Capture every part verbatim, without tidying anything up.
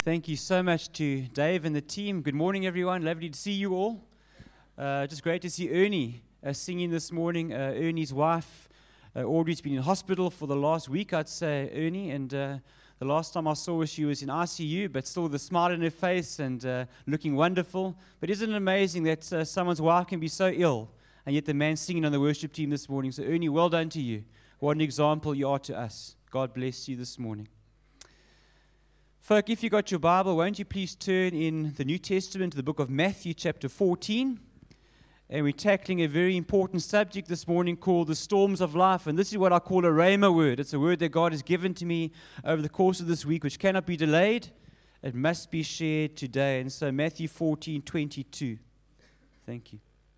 Thank you so much to Dave and the team. Good morning, everyone. Lovely to see you all. Uh, just great to see Ernie uh, singing this morning. Uh, Ernie's wife, uh, Audrey's been in hospital for the last week, I'd say, Ernie. And uh, the last time I saw her, she was in I C U, but still with a smile on her face and uh, looking wonderful. But isn't it amazing that uh, someone's wife can be so ill, and yet the man singing on the worship team this morning? So, Ernie, well done to you. What an example you are to us. God bless you this morning. Folk, if you got your Bible, won't you please turn in the New Testament to the book of Matthew chapter fourteen. And we're tackling a very important subject this morning called the storms of life. And this is what I call a rhema word. It's a word that God has given to me over the course of this week, which cannot be delayed. It must be shared today. And so Matthew fourteen twenty-two. Thank you.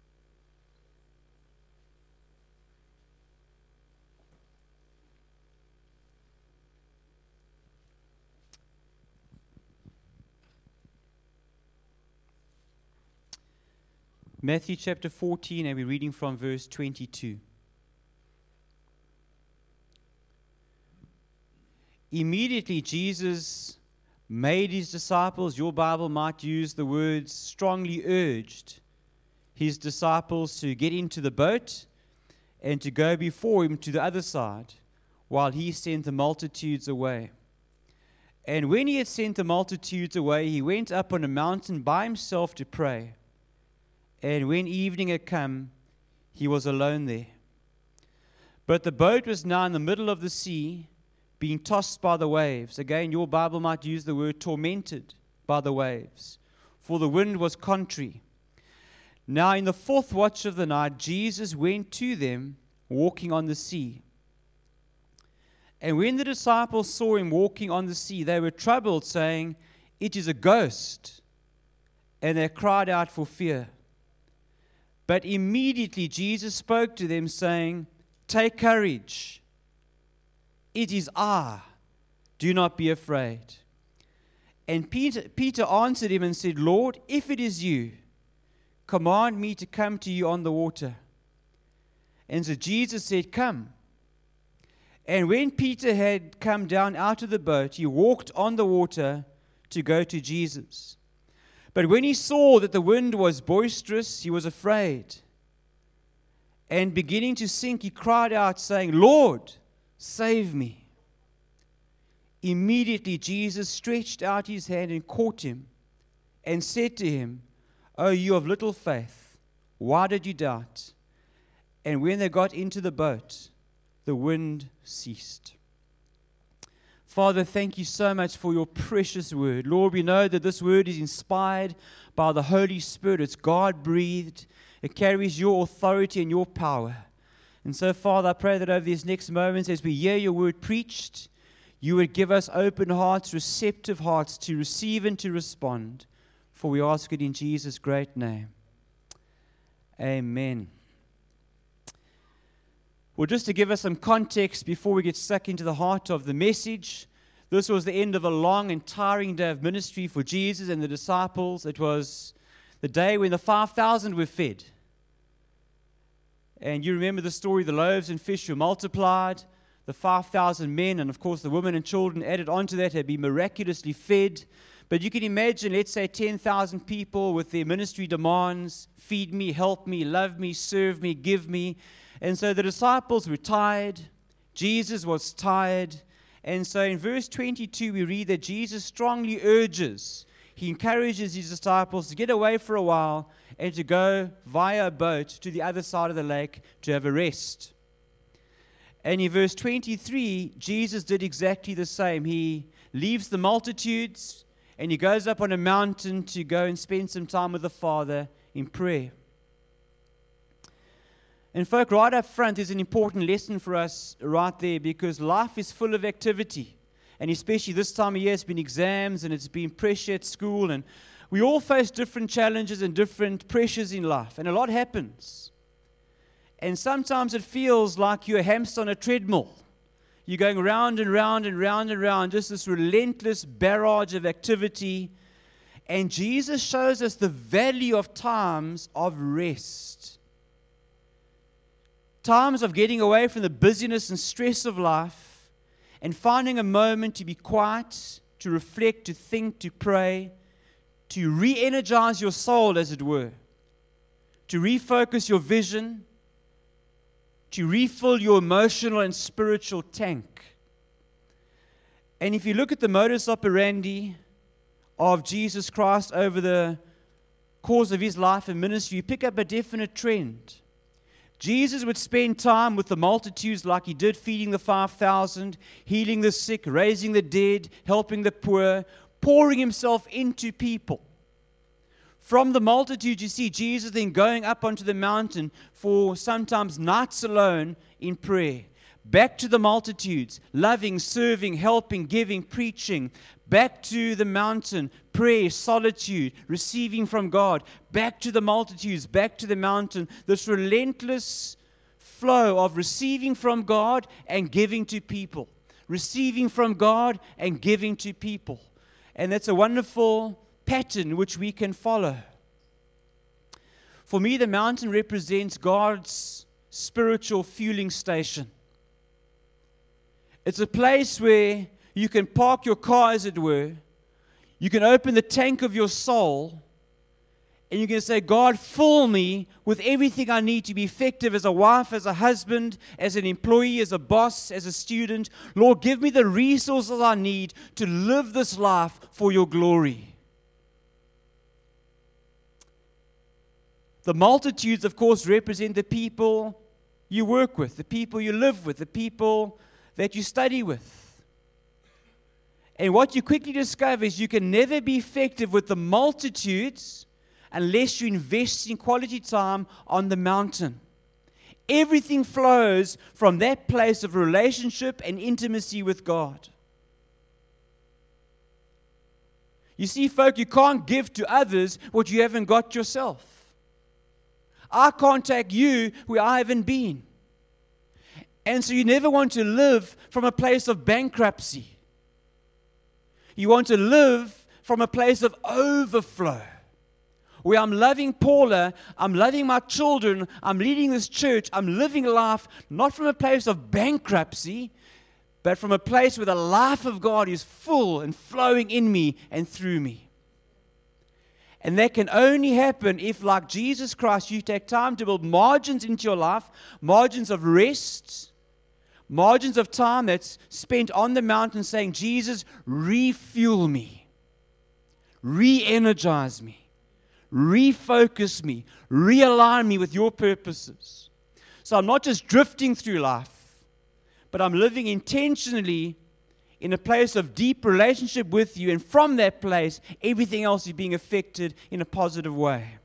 Matthew chapter fourteen, and we're reading from verse twenty-two. Immediately Jesus made his disciples, your Bible might use the words, strongly urged his disciples to get into the boat and to go before him to the other side, while he sent the multitudes away. And when he had sent the multitudes away, he went up on a mountain by himself to pray. And when evening had come, he was alone there. But the boat was now in the middle of the sea, being tossed by the waves. Again, your Bible might use the word tormented by the waves, for the wind was contrary. Now in the fourth watch of the night, Jesus went to them, walking on the sea. And when the disciples saw him walking on the sea, they were troubled, saying, "It is a ghost." And they cried out for fear. But immediately Jesus spoke to them, saying, "Take courage. It is I. Do not be afraid." And Peter, Peter answered him and said, "Lord, if it is you, command me to come to you on the water." And so Jesus said, "Come." And when Peter had come down out of the boat, he walked on the water to go to Jesus. But when he saw that the wind was boisterous, he was afraid. And beginning to sink, he cried out, saying, "Lord, save me." Immediately Jesus stretched out his hand and caught him and said to him, "O you of little faith, why did you doubt?" And when they got into the boat, the wind ceased. Father, thank you so much for your precious word. Lord, we know that this word is inspired by the Holy Spirit. It's God-breathed. It carries your authority and your power. And so, Father, I pray that over these next moments, as we hear your word preached, you would give us open hearts, receptive hearts to receive and to respond. For we ask it in Jesus' great name. Amen. Well, just to give us some context before we get stuck into the heart of the message, this was the end of a long and tiring day of ministry for Jesus and the disciples. It was the day when the five thousand were fed. And you remember the story, the loaves and fish were multiplied, the five thousand men, and of course the women and children added onto that had been miraculously fed. But you can imagine, let's say ten thousand people with their ministry demands, feed me, help me, love me, serve me, give me. And so the disciples were tired. Jesus was tired. And so in verse twenty-two, we read that Jesus strongly urges, he encourages his disciples to get away for a while and to go via a boat to the other side of the lake to have a rest. And in verse twenty-three, Jesus did exactly the same. He leaves the multitudes and he goes up on a mountain to go and spend some time with the Father in prayer. And folk, right up front, there's an important lesson for us right there, because life is full of activity. And especially this time of year, it's been exams and it's been pressure at school. And we all face different challenges and different pressures in life. And a lot happens. And sometimes it feels like you're a hamster on a treadmill. You're going round and round and round and round, just this relentless barrage of activity. And Jesus shows us the value of times of rest. Times of getting away from the busyness and stress of life and finding a moment to be quiet, to reflect, to think, to pray, to re-energize your soul, as it were, to refocus your vision, to refill your emotional and spiritual tank. And if you look at the modus operandi of Jesus Christ over the course of his life and ministry, you pick up a definite trend. Jesus would spend time with the multitudes like he did, feeding the five thousand, healing the sick, raising the dead, helping the poor, pouring himself into people. From the multitude, you see Jesus then going up onto the mountain for sometimes nights alone in prayer. Back to the multitudes, loving, serving, helping, giving, preaching. Back to the mountain, prayer, solitude, receiving from God. Back to the multitudes, back to the mountain. This relentless flow of receiving from God and giving to people. Receiving from God and giving to people. And that's a wonderful pattern which we can follow. For me, the mountain represents God's spiritual fueling station. It's a place where you can park your car, as it were. You can open the tank of your soul, and you can say, God, fill me with everything I need to be effective as a wife, as a husband, as an employee, as a boss, as a student. Lord, give me the resources I need to live this life for your glory. The multitudes, of course, represent the people you work with, the people you live with, the people that you study with. And what you quickly discover is you can never be effective with the multitudes unless you invest in quality time on the mountain. Everything flows from that place of relationship and intimacy with God. You see, folk, you can't give to others what you haven't got yourself. I can't take you where I haven't been. And so you never want to live from a place of bankruptcy. You want to live from a place of overflow, where I'm loving Paula, I'm loving my children, I'm leading this church, I'm living life not from a place of bankruptcy, but from a place where the life of God is full and flowing in me and through me. And that can only happen if, like Jesus Christ, you take time to build margins into your life, margins of rest, margins of time that's spent on the mountain saying, Jesus, refuel me, re-energize me, refocus me, realign me with your purposes. So I'm not just drifting through life, but I'm living intentionally in a place of deep relationship with you, and from that place, everything else is being affected in a positive way.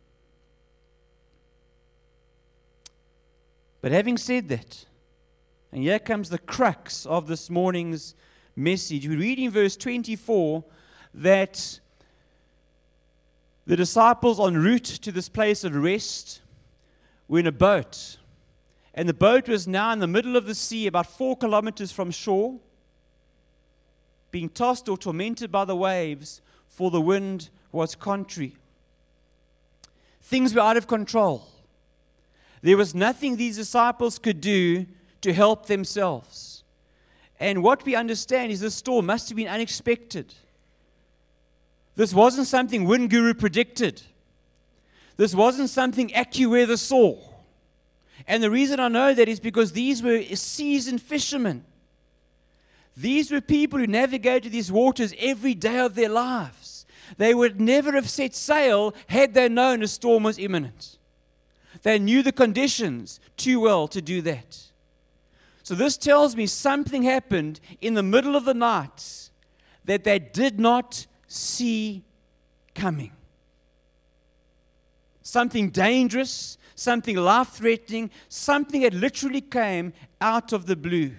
But having said that, and here comes the crux of this morning's message. We read in verse twenty-four that the disciples en route to this place of rest were in a boat. And the boat was now in the middle of the sea, about four kilometers from shore, being tossed or tormented by the waves, for the wind was contrary. Things were out of control. There was nothing these disciples could do to help themselves. And what we understand is this storm must have been unexpected. This wasn't something Wind Guru predicted. This wasn't something AccuWeather saw. And the reason I know that is because these were seasoned fishermen. These were people who navigated these waters every day of their lives. They would never have set sail had they known a storm was imminent. They knew the conditions too well to do that. So this tells me something happened in the middle of the night that they did not see coming. Something dangerous, something life-threatening, something that literally came out of the blue.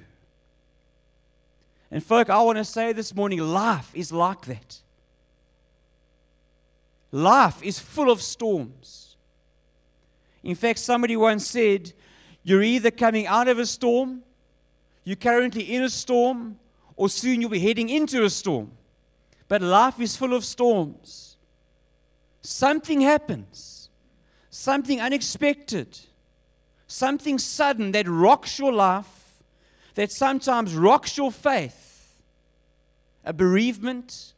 And folk, I want to say this morning, life is like that. Life is full of storms. In fact, somebody once said, you're either coming out of a storm, you're currently in a storm, or soon you'll be heading into a storm. But life is full of storms. Something happens. Something unexpected. Something sudden that rocks your life, that sometimes rocks your faith. a bereavement,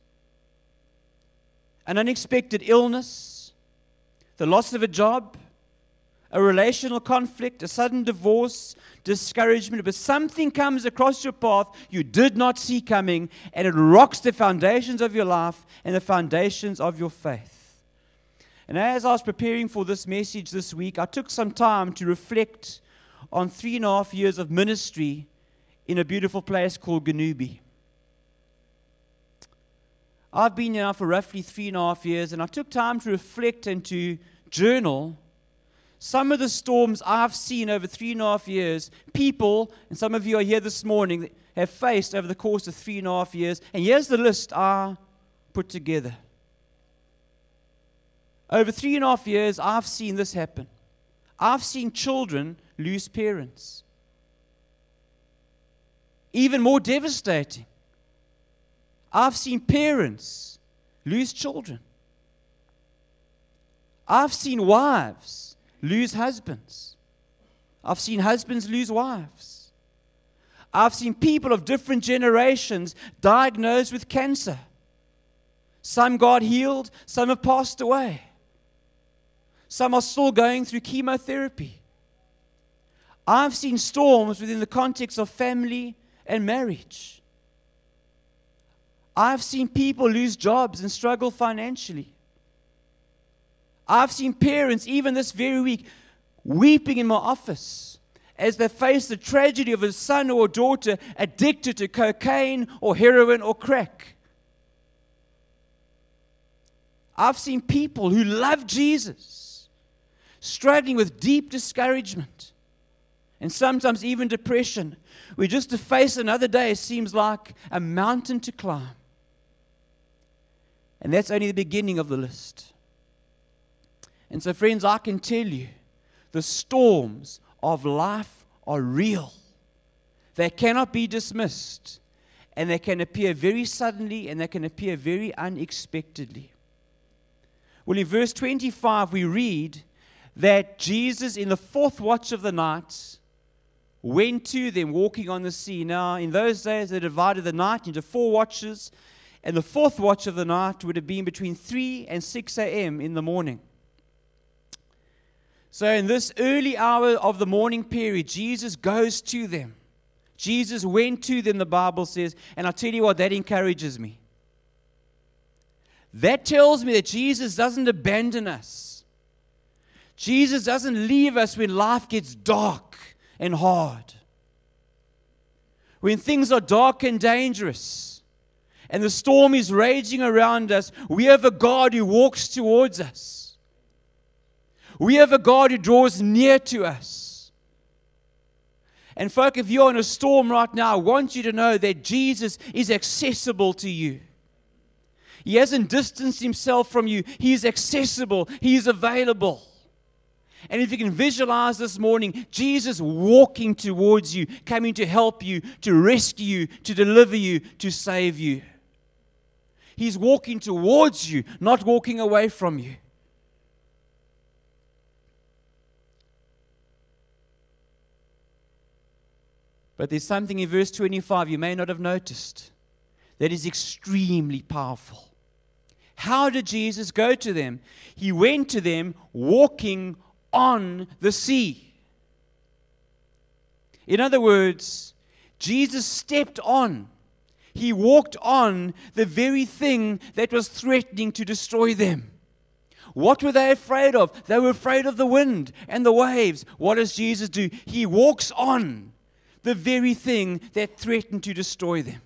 an unexpected illness, the loss of a job, a relational conflict, a sudden divorce, discouragement, but something comes across your path you did not see coming, and it rocks the foundations of your life and the foundations of your faith. And as I was preparing for this message this week, I took some time to reflect on three and a half years of ministry in a beautiful place called Ganubi. I've been here now for roughly three and a half years, and I took time to reflect and to journal some of the storms I've seen over three and a half years, people, and some of you are here this morning, that have faced over the course of three and a half years. And here's the list I put together. Over three and a half years, I've seen this happen. I've seen children lose parents. Even more devastating, I've seen parents lose children. I've seen wives lose husbands. I've seen husbands lose wives. I've seen people of different generations diagnosed with cancer. Some got healed, some have passed away. Some are still going through chemotherapy. I've seen storms within the context of family and marriage. I've seen people lose jobs and struggle financially. I've seen parents, even this very week, weeping in my office as they face the tragedy of a son or a daughter addicted to cocaine or heroin or crack. I've seen people who love Jesus struggling with deep discouragement and sometimes even depression, where just to face another day seems like a mountain to climb. And that's only the beginning of the list. And so, friends, I can tell you, the storms of life are real. They cannot be dismissed. And they can appear very suddenly, and they can appear very unexpectedly. Well, in verse twenty-five, we read that Jesus, in the fourth watch of the night, went to them walking on the sea. Now, in those days, they divided the night into four watches, and the fourth watch of the night would have been between three and six a.m. in the morning. So in this early hour of the morning period, Jesus goes to them. Jesus went to them, the Bible says, and I'll tell you what, that encourages me. That tells me that Jesus doesn't abandon us. Jesus doesn't leave us when life gets dark and hard. When things are dark and dangerous, and the storm is raging around us, we have a God who walks towards us. We have a God who draws near to us. And folk, if you're in a storm right now, I want you to know that Jesus is accessible to you. He hasn't distanced himself from you. He is accessible. He is available. And if you can visualize this morning, Jesus walking towards you, coming to help you, to rescue you, to deliver you, to save you. He's walking towards you, not walking away from you. But there's something in verse twenty-five you may not have noticed that is extremely powerful. How did Jesus go to them? He went to them walking on the sea. In other words, Jesus stepped on. He walked on the very thing that was threatening to destroy them. What were they afraid of? They were afraid of the wind and the waves. What does Jesus do? He walks on the very thing that threatened to destroy them.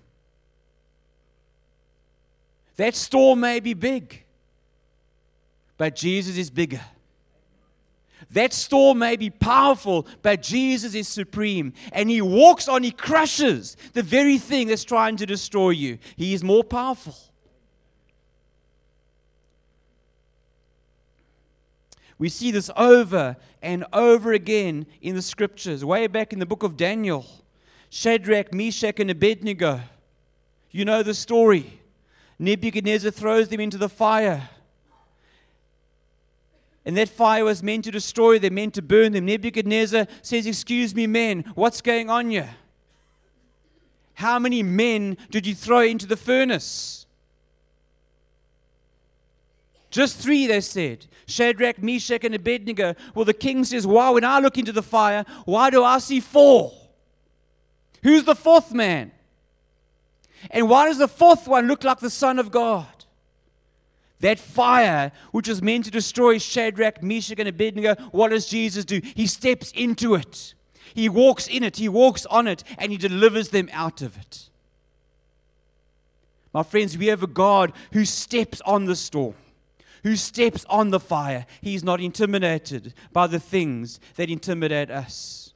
That storm may be big, but Jesus is bigger. That storm may be powerful, but Jesus is supreme. And he walks on, he crushes the very thing that's trying to destroy you. He is more powerful. We see this over and over again in the scriptures. Way back in the book of Daniel, Shadrach, Meshach, and Abednego. You know the story. Nebuchadnezzar throws them into the fire. And that fire was meant to destroy them, meant to burn them. Nebuchadnezzar says, "Excuse me, men, what's going on here? how many men did you throw into the furnace? Just three, they said. Shadrach, Meshach, and Abednego. Well, the king says, why, when I look into the fire, why do I see four? Who's the fourth man? And why does the fourth one look like the Son of God? That fire, which was meant to destroy Shadrach, Meshach, and Abednego, what does Jesus do? He steps into it. He walks in it. He walks on it. And He delivers them out of it. My friends, we have a God who steps on the storm, who steps on the fire. He's not intimidated by the things that intimidate us.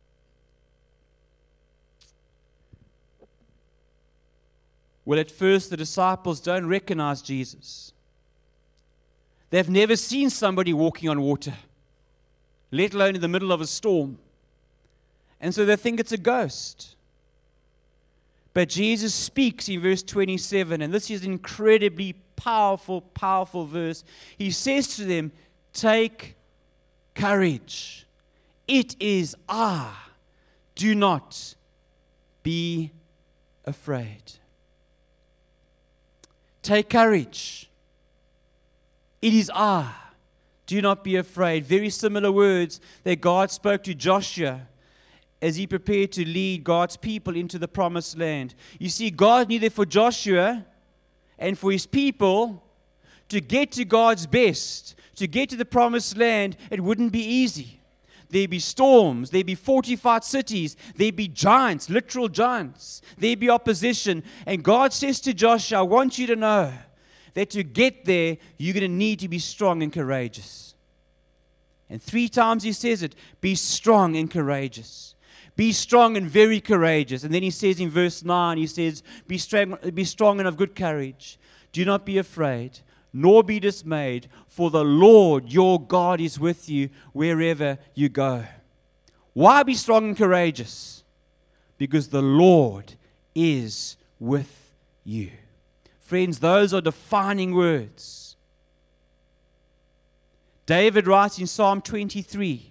Well, at first, the disciples don't recognize Jesus. They've never seen somebody walking on water, let alone in the middle of a storm. And so they think it's a ghost. But Jesus speaks in verse twenty-seven, and this is an incredibly powerful, powerful verse. He says to them, take courage. It is I. Do not be afraid. Take courage. It is I. Do not be afraid. Very similar words that God spoke to Joshua as he prepared to lead God's people into the promised land. You see, God knew that for Joshua and for his people to get to God's best, to get to the promised land, it wouldn't be easy. There'd be storms, there'd be fortified cities, there'd be giants, literal giants, there'd be opposition. And God says to Joshua, I want you to know that to get there, you're going to need to be strong and courageous. And three times he says it, be strong and courageous. Be strong and very courageous. And then he says in verse nine, he says, be strong, be strong and of good courage. Do not be afraid, nor be dismayed, for the Lord your God is with you wherever you go. Why be strong and courageous? Because the Lord is with you. Friends, those are defining words. David writes in Psalm twenty-three,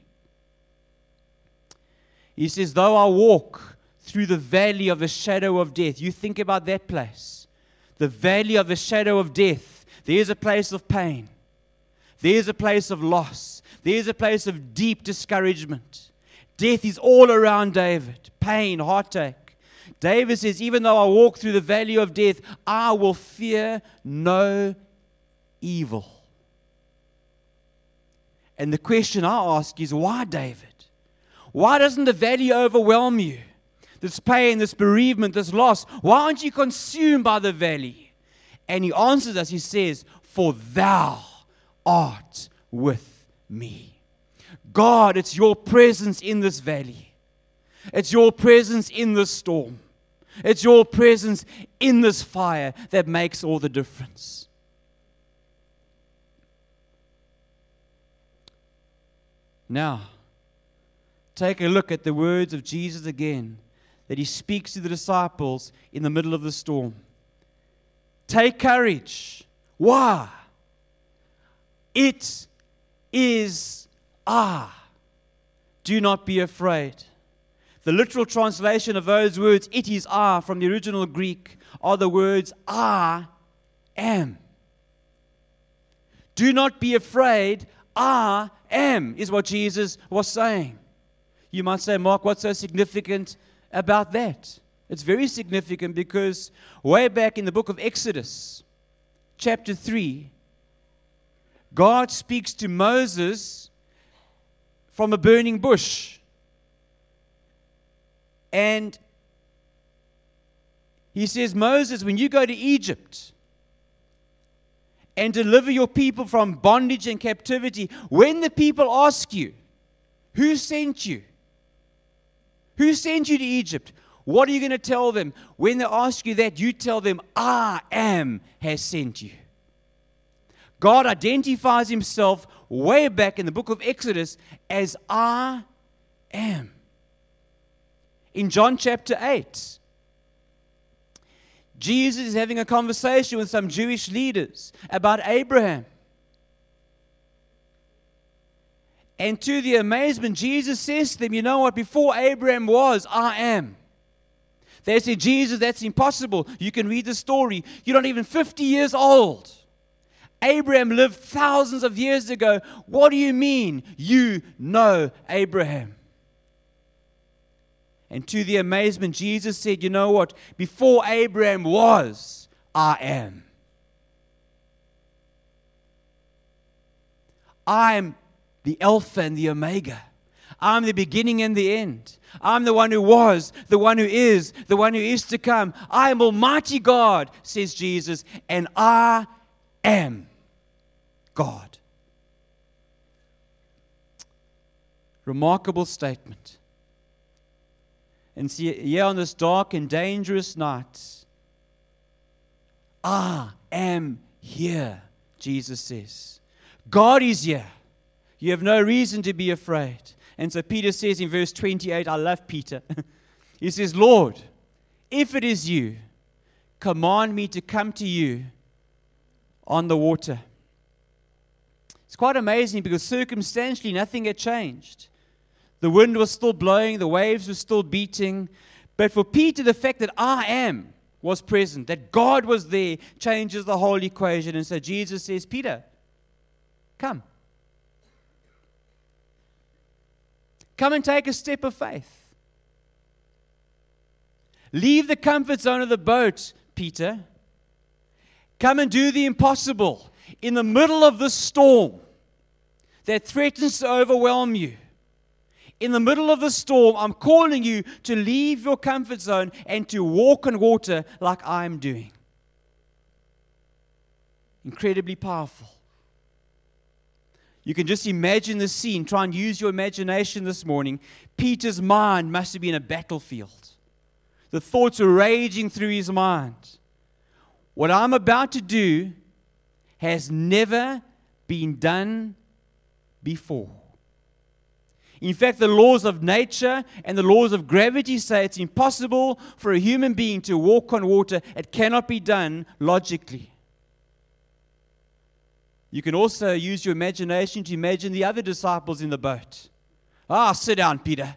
he says, though I walk through the valley of the shadow of death. You think about that place. The valley of the shadow of death. There's a place of pain. There's a place of loss. There's a place of deep discouragement. Death is all around David. Pain, heartache. David says, even though I walk through the valley of death, I will fear no evil. And the question I ask is, why, David? Why doesn't the valley overwhelm you? This pain, this bereavement, this loss. Why aren't you consumed by the valley? And he answers us, he says, for thou art with me. God, it's your presence in this valley. It's your presence in this storm. It's your presence in this fire that makes all the difference. Now, take a look at the words of Jesus again that he speaks to the disciples in the middle of the storm. Take courage. Why? It is I. Do not be afraid. The literal translation of those words, it is I, from the original Greek, are the words, I am. Do not be afraid, I am, is what Jesus was saying. You might say, Mark, what's so significant about that? It's very significant because way back in the book of Exodus, chapter three, God speaks to Moses from a burning bush. And he says, Moses, when you go to Egypt and deliver your people from bondage and captivity, when the people ask you, who sent you? Who sent you to Egypt? What are you going to tell them? When they ask you that, you tell them, I am has sent you. God identifies himself way back in the book of Exodus as I am. In John chapter eight, Jesus is having a conversation with some Jewish leaders about Abraham. And to their amazement, Jesus says to them, you know what, before Abraham was, I am. They said, Jesus, that's impossible. You can read the story. You're not even fifty years old. Abraham lived thousands of years ago. What do you mean you know Abraham? And to the amazement, Jesus said, you know what? Before Abraham was, I am. I'm the Alpha and the Omega. I'm the beginning and the end. I'm the one who was, the one who is, the one who is to come. I am Almighty God, says Jesus, and I am God. Remarkable statement. And see, here on this dark and dangerous night, I am here, Jesus says. God is here. You have no reason to be afraid. And so Peter says in verse twenty-eight, I love Peter. He says, Lord, if it is you, command me to come to you on the water. It's quite amazing because circumstantially nothing had changed. The wind was still blowing, the waves were still beating. But for Peter, the fact that I am was present, that God was there, changes the whole equation. And so Jesus says, Peter, come. Come and take a step of faith. Leave the comfort zone of the boat, Peter. Come and do the impossible in the middle of the storm that threatens to overwhelm you. In the middle of the storm, I'm calling you to leave your comfort zone and to walk on water like I'm doing. Incredibly powerful. You can just imagine the scene. Try and use your imagination this morning. Peter's mind must have been a battlefield. The thoughts are raging through his mind. What I'm about to do has never been done before. In fact, the laws of nature and the laws of gravity say it's impossible for a human being to walk on water. It cannot be done logically. You can also use your imagination to imagine the other disciples in the boat. Ah, sit down, Peter.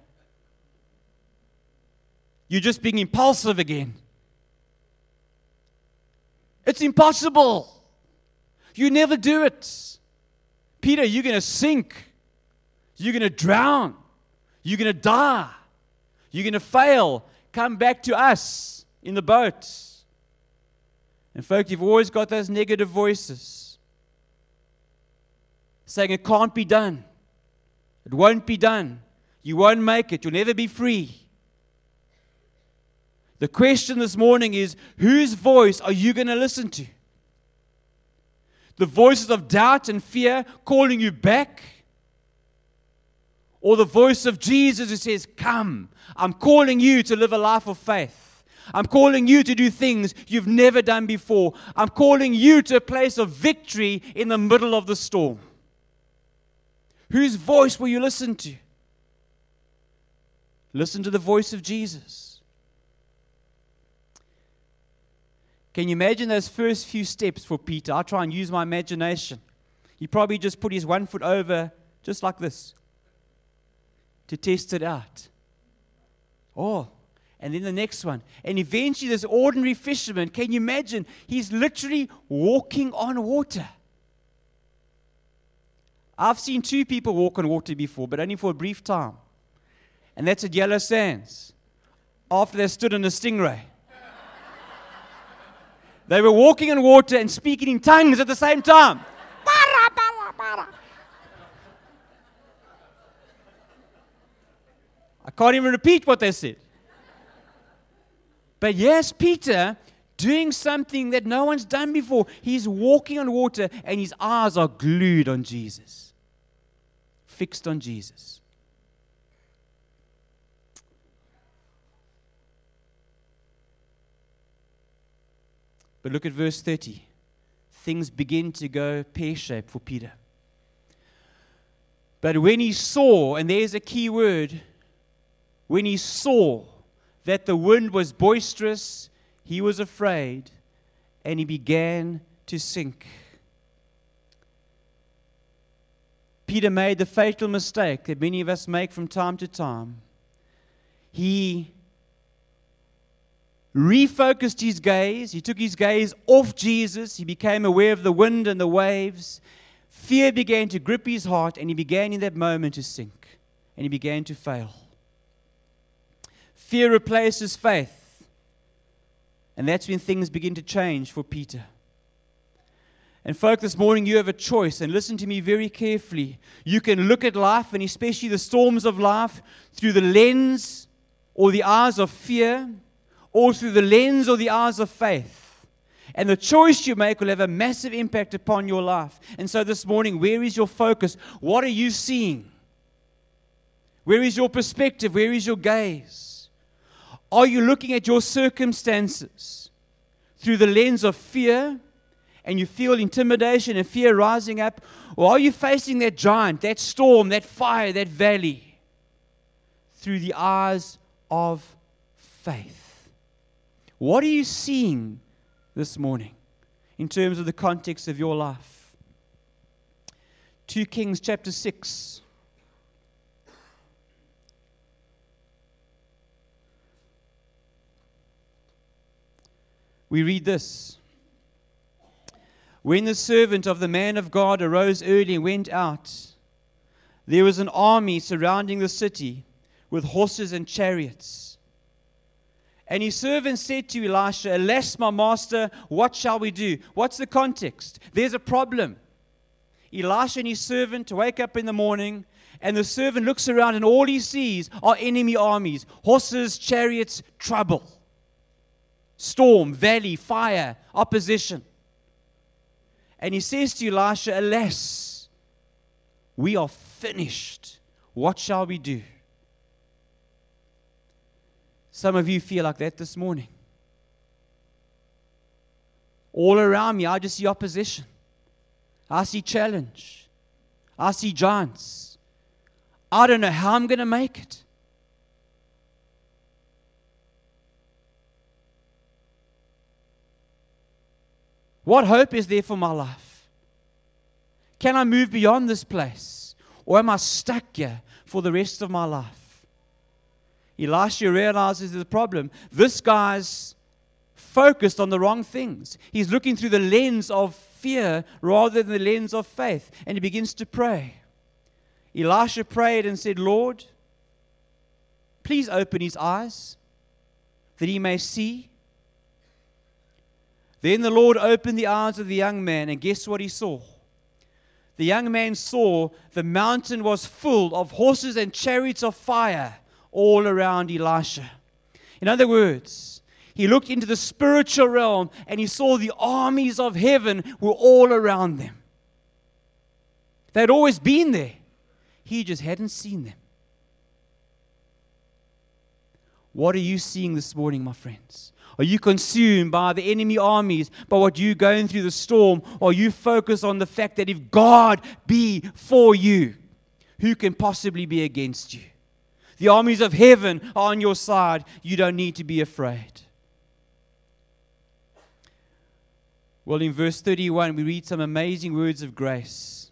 You're just being impulsive again. It's impossible. You never do it. Peter, you're going to sink. You're going to drown. You're going to die. You're going to fail. Come back to us in the boat. And folks, you've always got those negative voices saying it can't be done. It won't be done. You won't make it. You'll never be free. The question this morning is, whose voice are you going to listen to? The voices of doubt and fear calling you back? Or the voice of Jesus who says, come, I'm calling you to live a life of faith. I'm calling you to do things you've never done before. I'm calling you to a place of victory in the middle of the storm. Whose voice will you listen to? Listen to the voice of Jesus. Can you imagine those first few steps for Peter? I'll try and use my imagination. He probably just put his one foot over just like this to test it out. Oh, and then the next one. And eventually this ordinary fisherman, can you imagine? He's literally walking on water. I've seen two people walk on water before, but only for a brief time. And that's at Yellow Sands, after they stood on a stingray. They were walking on water and speaking in tongues at the same time. I can't even repeat what they said. But yes, Peter doing something that no one's done before. He's walking on water and his eyes are glued on Jesus. Fixed on Jesus. But look at verse thirty. Things begin to go pear-shaped for Peter. But when he saw, and there's a key word, when he saw that the wind was boisterous, he was afraid, and he began to sink. Peter made the fatal mistake that many of us make from time to time. He refocused his gaze. He took his gaze off Jesus. He became aware of the wind and the waves. Fear began to grip his heart, and he began in that moment to sink, and he began to fail. Fear replaces faith, and that's when things begin to change for Peter. And folk, this morning you have a choice, and listen to me very carefully. You can look at life, and especially the storms of life, through the lens or the eyes of fear, or through the lens or the eyes of faith. And the choice you make will have a massive impact upon your life. And so this morning, where is your focus? What are you seeing? Where is your perspective? Where is your gaze? Are you looking at your circumstances through the lens of fear, and you feel intimidation and fear rising up? Or are you facing that giant, that storm, that fire, that valley through the eyes of faith? What are you seeing this morning in terms of the context of your life? Second Kings chapter six. We read this. When the servant of the man of God arose early and went out, there was an army surrounding the city with horses and chariots. And his servant said to Elisha, "Alas, my master, what shall we do?" What's the context? There's a problem. Elisha and his servant wake up in the morning, and the servant looks around, and all he sees are enemy armies, horses, chariots, trouble, storm, valley, fire, opposition. And he says to Elisha, "Alas, we are finished. What shall we do?" Some of you feel like that this morning. All around me, I just see opposition. I see challenge. I see giants. I don't know how I'm going to make it. What hope is there for my life? Can I move beyond this place? Or am I stuck here for the rest of my life? Elisha realizes there's a problem. This guy's focused on the wrong things. He's looking through the lens of fear rather than the lens of faith. And he begins to pray. Elisha prayed and said, "Lord, please open his eyes that he may see." Then the Lord opened the eyes of the young man, and guess what he saw? The young man saw the mountain was full of horses and chariots of fire all around Elisha. In other words, he looked into the spiritual realm and he saw the armies of heaven were all around them. They'd always been there. He just hadn't seen them. What are you seeing this morning, my friends? Are you consumed by the enemy armies, by what you're going through the storm? Or are you focused on the fact that if God be for you, who can possibly be against you? The armies of heaven are on your side. You don't need to be afraid. Well, in verse thirty-one, we read some amazing words of grace.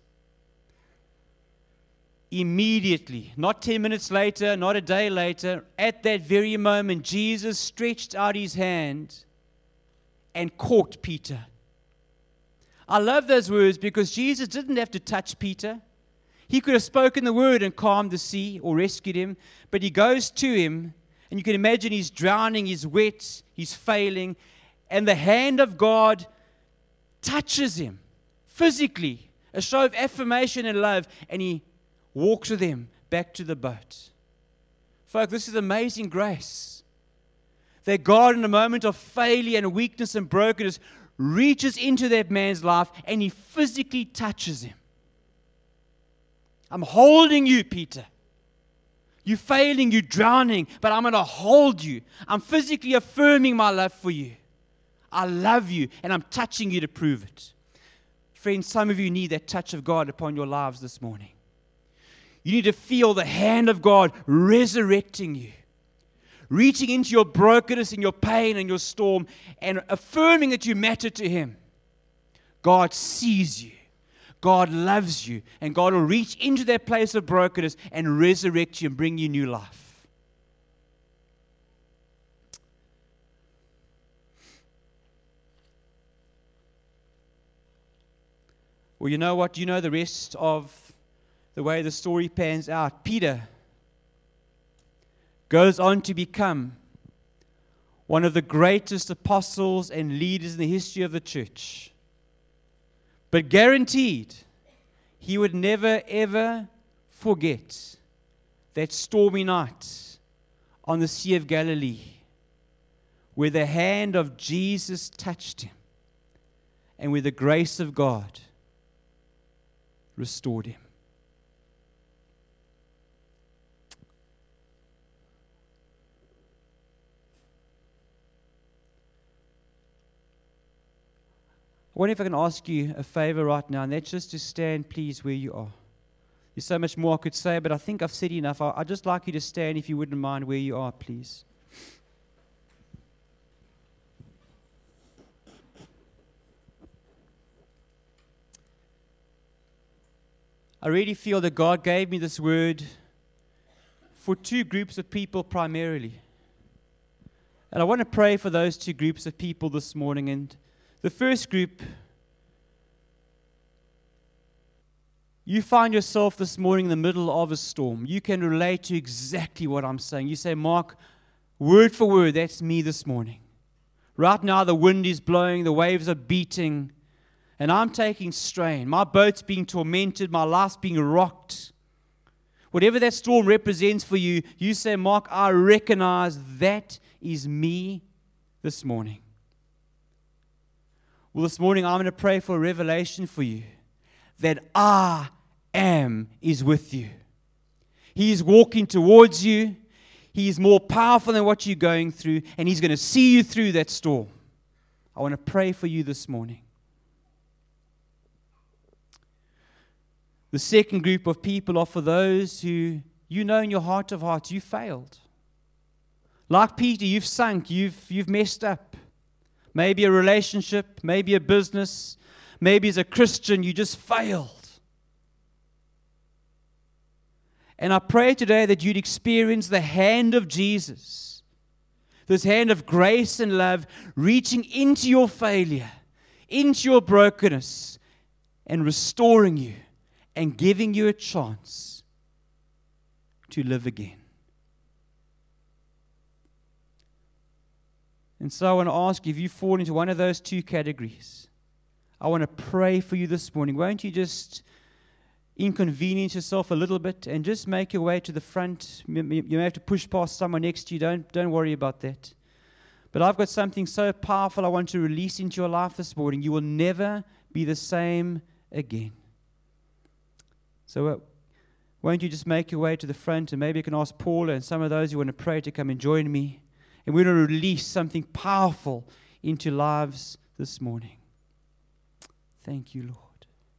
Immediately, not ten minutes later, not a day later, at that very moment, Jesus stretched out his hand and caught Peter. I love those words because Jesus didn't have to touch Peter. He could have spoken the word and calmed the sea or rescued him, but he goes to him, and you can imagine he's drowning, he's wet, he's failing, and the hand of God touches him physically, a show of affirmation and love, and he walks with him back to the boat. Folks, this is amazing grace. That God, in a moment of failure and weakness and brokenness, reaches into that man's life and he physically touches him. I'm holding you, Peter. You're failing, you're drowning, but I'm going to hold you. I'm physically affirming my love for you. I love you, and I'm touching you to prove it. Friends, some of you need that touch of God upon your lives this morning. You need to feel the hand of God resurrecting you, reaching into your brokenness and your pain and your storm, and affirming that you matter to Him. God sees you. God loves you, and God will reach into that place of brokenness and resurrect you and bring you new life. Well, you know what? You know the rest of the way the story pans out. Peter goes on to become one of the greatest apostles and leaders in the history of the church. But guaranteed, he would never, ever forget that stormy night on the Sea of Galilee where the hand of Jesus touched him and where the grace of God restored him. I wonder if I can ask you a favor right now, and that's just to stand, please, where you are. There's so much more I could say, but I think I've said enough. I- I'd just like you to stand, if you wouldn't mind, where you are, please. I really feel that God gave me this word for two groups of people primarily. And I want to pray for those two groups of people this morning. And the first group, you find yourself this morning in the middle of a storm. You can relate to exactly what I'm saying. You say, Mark, word for word, that's me this morning. Right now the wind is blowing, the waves are beating, and I'm taking strain. My boat's being tormented, my life's being rocked. Whatever that storm represents for you, you say, Mark, I recognize that is me this morning. Well, this morning I'm going to pray for a revelation for you that I am is with you. He is walking towards you. He is more powerful than what you're going through, and He's going to see you through that storm. I want to pray for you this morning. The second group of people are for those who you know in your heart of hearts you failed. Like Peter, you've sunk, you've, you've messed up. Maybe a relationship, maybe a business, maybe as a Christian, you just failed. And I pray today that you'd experience the hand of Jesus, this hand of grace and love reaching into your failure, into your brokenness, and restoring you and giving you a chance to live again. And so I want to ask you, if you fall into one of those two categories, I want to pray for you this morning. Won't you just inconvenience yourself a little bit and just make your way to the front? You may have to push past someone next to you. Don't, don't worry about that. But I've got something so powerful I want to release into your life this morning. You will never be the same again. So uh, won't you just make your way to the front, and maybe you can ask Paula and some of those who want to pray to come and join me. And we're going to release something powerful into lives this morning. Thank you, Lord.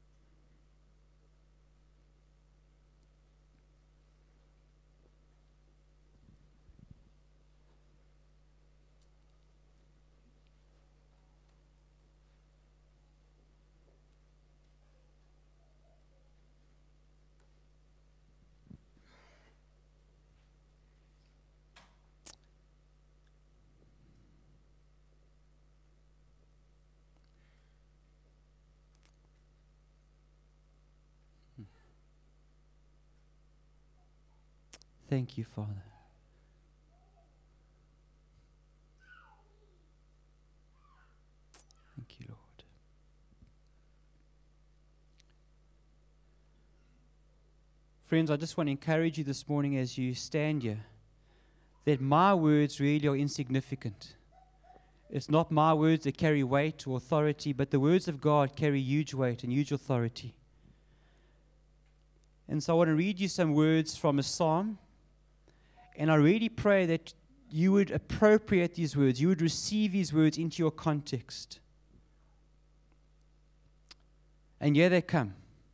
Thank you, Father. Thank you, Lord. Friends, I just want to encourage you this morning as you stand here that my words really are insignificant. It's not my words that carry weight or authority, but the words of God carry huge weight and huge authority. And so I want to read you some words from a psalm. And I really pray that you would appropriate these words. You would receive these words into your context. And here they come.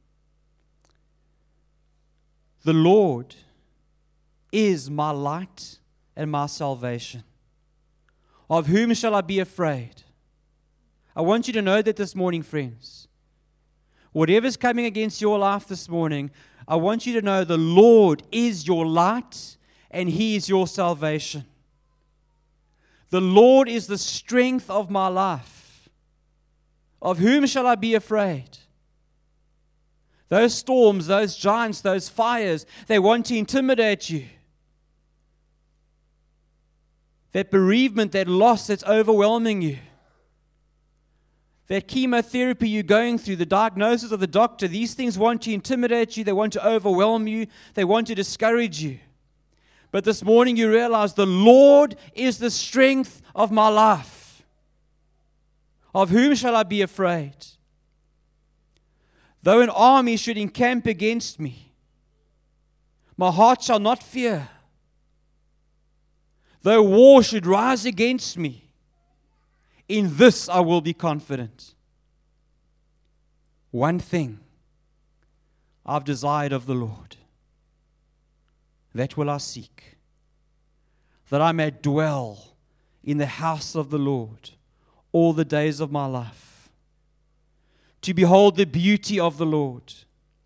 The Lord is my light and my salvation. Of whom shall I be afraid? I want you to know that this morning, friends. Whatever's coming against your life this morning, I want you to know the Lord is your light and He is your salvation. The Lord is the strength of my life. Of whom shall I be afraid? Those storms, those giants, those fires, they want to intimidate you. That bereavement, that loss that's overwhelming you. That chemotherapy you're going through, the diagnosis of the doctor, these things want to intimidate you, they want to overwhelm you, they want to discourage you. But this morning you realize the Lord is the strength of my life. Of whom shall I be afraid? Though an army should encamp against me, my heart shall not fear. Though war should rise against me, in this I will be confident. One thing I've desired of the Lord, that will I seek, that I may dwell in the house of the Lord all the days of my life, to behold the beauty of the Lord,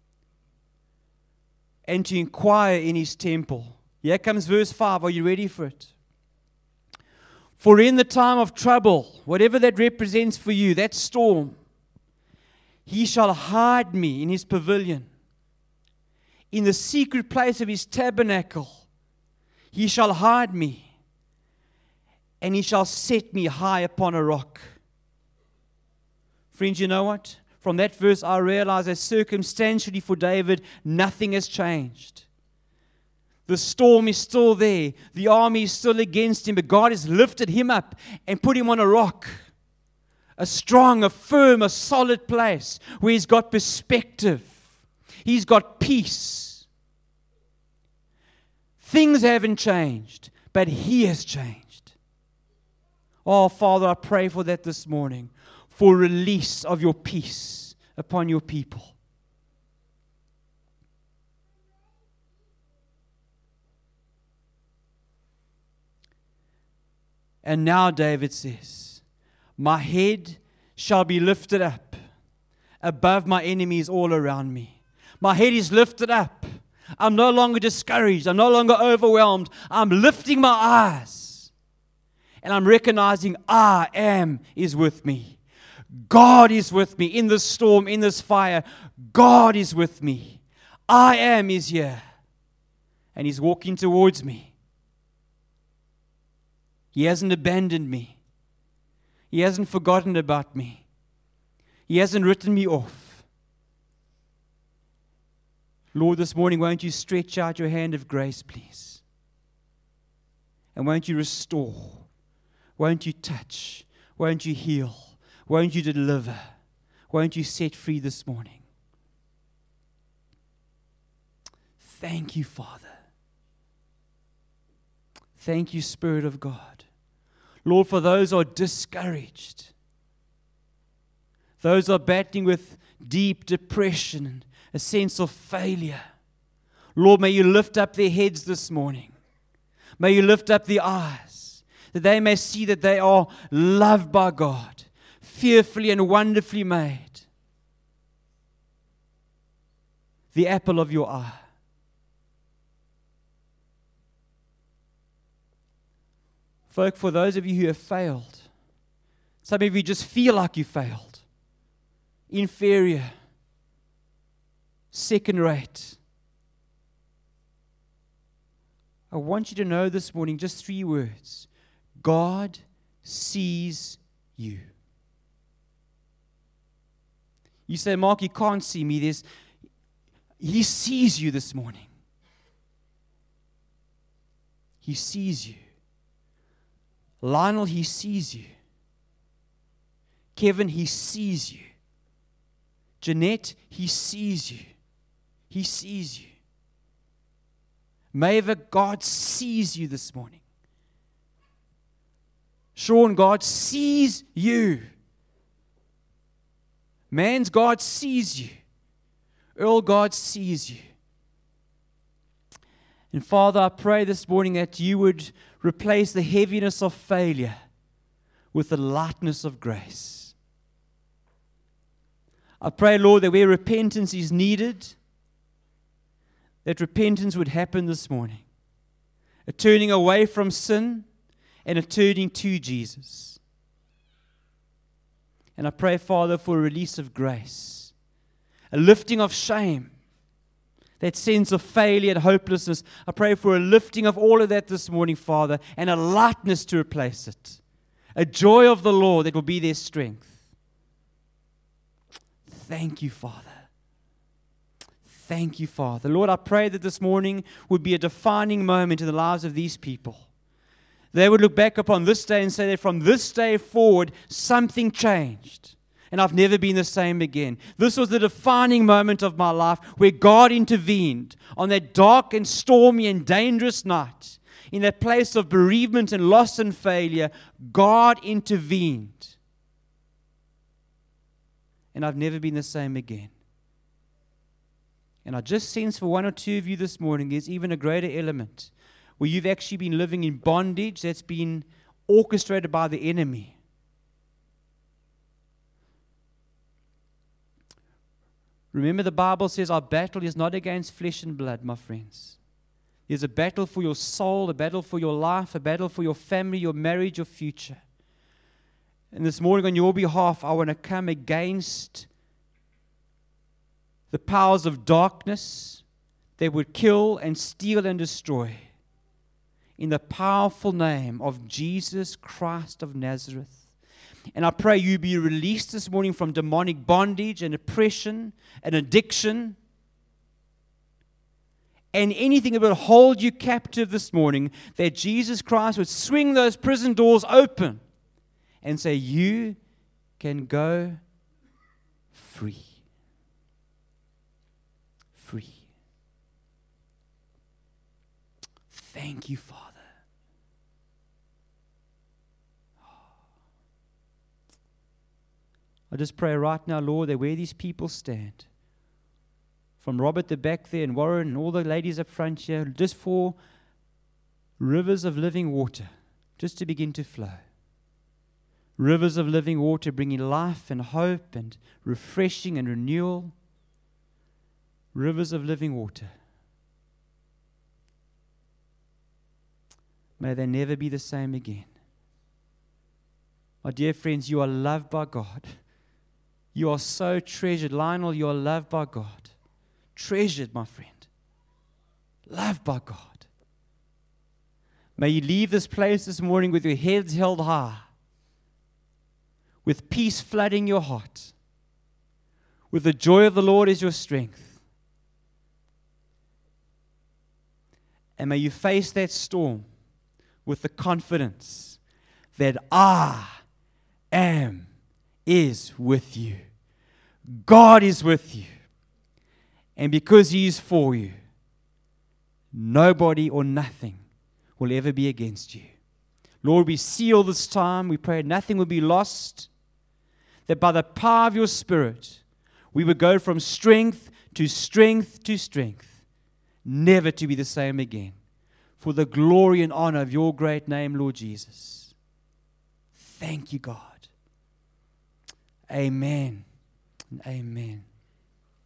and to inquire in His temple. Here comes verse five. Are you ready for it? For in the time of trouble, whatever that represents for you, that storm, He shall hide me in His pavilion. In the secret place of His tabernacle, He shall hide me, and He shall set me high upon a rock. Friends, you know what? From that verse, I realize that circumstantially for David, nothing has changed. The storm is still there. The army is still against him. But God has lifted him up and put him on a rock. A strong, a firm, a solid place where he's got perspective. He's got peace. Things haven't changed, but He has changed. Oh, Father, I pray for that this morning. For release of your peace upon your people. And now David says, my head shall be lifted up above my enemies all around me. My head is lifted up. I'm no longer discouraged. I'm no longer overwhelmed. I'm lifting my eyes. And I'm recognizing I am is with me. God is with me in this storm, in this fire. God is with me. I am is here. And He's walking towards me. He hasn't abandoned me. He hasn't forgotten about me. He hasn't written me off. Lord, this morning, won't you stretch out your hand of grace, please? And won't you restore? Won't you touch? Won't you heal? Won't you deliver? Won't you set free this morning? Thank you, Father. Thank you, Spirit of God. Lord, for those who are discouraged, those who are battling with deep depression and a sense of failure, Lord, may you lift up their heads this morning. May you lift up their eyes, that they may see that they are loved by God, fearfully and wonderfully made. The apple of your eye. Folk, for those of you who have failed, some of you just feel like you failed, inferior, second rate. I want you to know this morning just three words. God sees you. You say, Mark, you can't see me. There's, He sees you this morning. He sees you. Lionel, He sees you. Kevin, He sees you. Jeanette, He sees you. He sees you. Maeva, God sees you this morning. Sean, God sees you. Man's God sees you. Earl, God sees you. And Father, I pray this morning that you would replace the heaviness of failure with the lightness of grace. I pray, Lord, that where repentance is needed, that repentance would happen this morning. A turning away from sin and a turning to Jesus. And I pray, Father, for a release of grace. a lifting of shame, that sense of failure and hopelessness. I pray for a lifting of all of that this morning, Father, and a lightness to replace it. A joy of the Lord that will be their strength. Thank you, Father. Thank you, Father. Lord, I pray that this morning would be a defining moment in the lives of these people. They would look back upon this day and say that from this day forward, something changed. And I've never been the same again. This was the defining moment of my life where God intervened on that dark and stormy and dangerous night. In that place of bereavement and loss and failure, God intervened. And I've never been the same again. And I just sense for one or two of you this morning, there's even a greater element where you've actually been living in bondage that's been orchestrated by the enemy. Remember, the Bible says our battle is not against flesh and blood, my friends. There's a battle for your soul, a battle for your life, a battle for your family, your marriage, your future. And this morning on your behalf, I want to come against the powers of darkness that would kill and steal and destroy. In the powerful name of Jesus Christ of Nazareth. And I pray you be released this morning from demonic bondage and oppression and addiction. And anything that would hold you captive this morning, that Jesus Christ would swing those prison doors open and say, you can go free. Free. Thank you, Father. I just pray right now, Lord, that where these people stand, from Robert the back there and Warren and all the ladies up front here, just for rivers of living water, just to begin to flow. Rivers of living water bringing life and hope and refreshing and renewal. Rivers of living water. May they never be the same again. My dear friends, you are loved by God. You are so treasured. Lionel, you are loved by God. Treasured, my friend. Loved by God. May you leave this place this morning with your heads held high, with peace flooding your heart, with the joy of the Lord as your strength. And may you face that storm with the confidence that I am is with you. God is with you. And because He is for you, nobody or nothing will ever be against you. Lord, we seal this time. We pray nothing will be lost. That by the power of your Spirit, we would go from strength to strength to strength, never to be the same again. For the glory and honor of your great name, Lord Jesus. Thank you, God. Amen. Amen.